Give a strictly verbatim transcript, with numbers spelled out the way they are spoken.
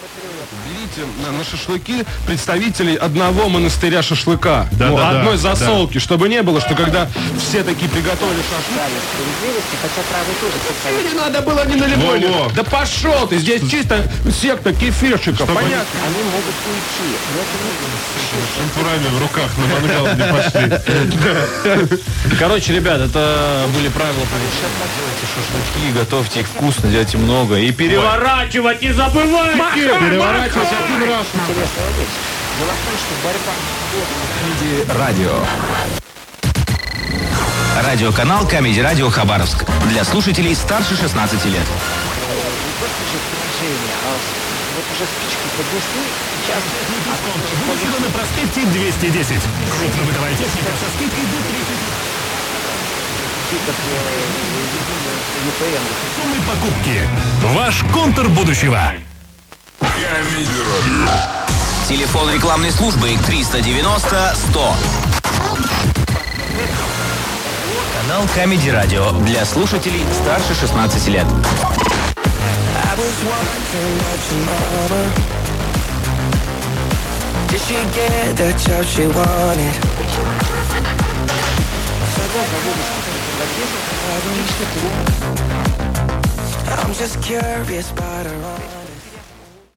Берите на, на шашлыки представителей одного монастыря шашлыка. Да, ну, да, одной да, засолки, да. Чтобы не было, что когда все такие приготовили шашлык. Хотя правый тоже Не надо было не наливали. Во, во. Да пошел ты, здесь чисто секта кефирщиков, Чтобы понятно? Они могут уйти. Шампурами в руках на мангал не пошли. Короче, ребят, это были правила повешения. Делайте шашлыки, готовьте их вкусно, делайте много. И переворачивать не забывайте! Переворачивать один раз. Интересная вещь. Дело в том, что борьба... Радио. Радиоканал Камеди Радио Хабаровск. Для слушателей старше шестнадцати лет. Не просто же поражение, а вот уже спички поднесли, сейчас... Будущего на проспекте двести десять. Крупнобытовая техника со скидкой до тридцати. Суммы покупки. Ваш контур будущего. Телефон рекламной службы триста девяносто сто. Канал Камеди Радио для слушателей старше шестнадцати лет. I'm just curious about her.